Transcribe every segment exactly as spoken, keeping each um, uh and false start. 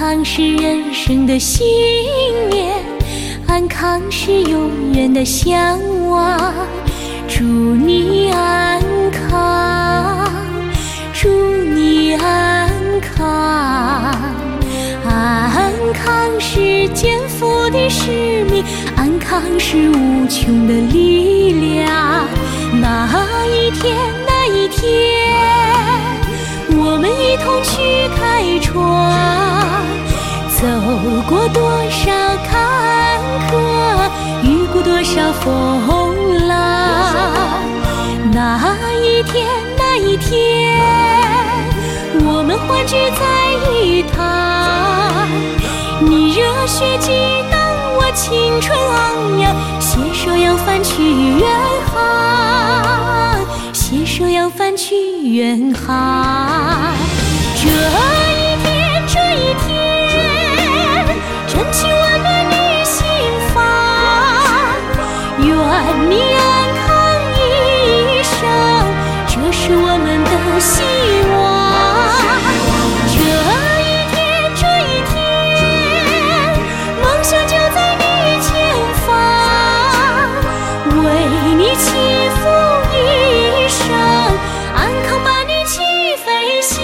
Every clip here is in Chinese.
康是人生的信念，安康是永远的向往。祝你安康，祝你安康。安康是肩负的使命，安康是无穷的力量。那一天，那一天，我们一同去开创，走过多少坎坷，遇过多少风浪。那一天，那一天，我们欢聚在一堂，你热血激荡，我青春昂扬，携手扬帆去远航，携手扬帆去远航。这一天，这一天，真情温暖你心房，愿你安康一生，这是我们的希望。这一天，这一天，梦想就在你前方，为你祈福一生，安康把你起飞翔。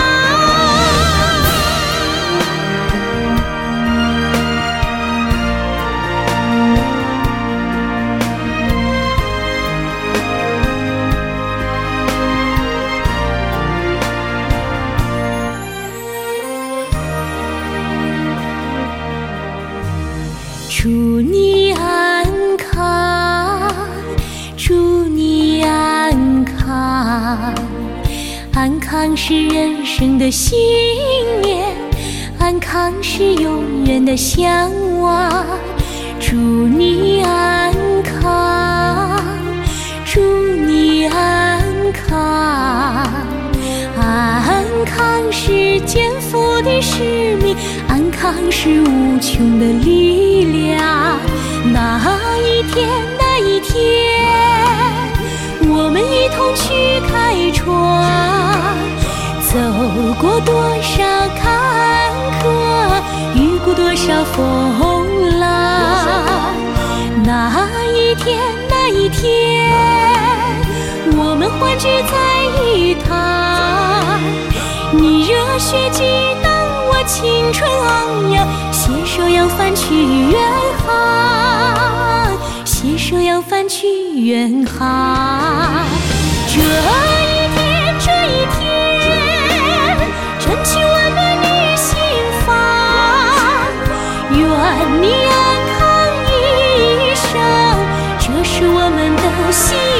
祝你安康，祝你安康。安康是人生的信念，安康是永远的向往。祝你安康，祝你安康。安康是肩负的使命，安康是无穷的力量。那一天，那一天，我们一同去开创，走过多少坎坷，遇过多少风浪。那一天，那一天，我们欢聚在一堂，你热血激荡，我青春昂扬，携手扬帆去远航，携手扬帆去远航。这一天，这一天，真情温暖你心房，愿你安康一生，这是我们的希望。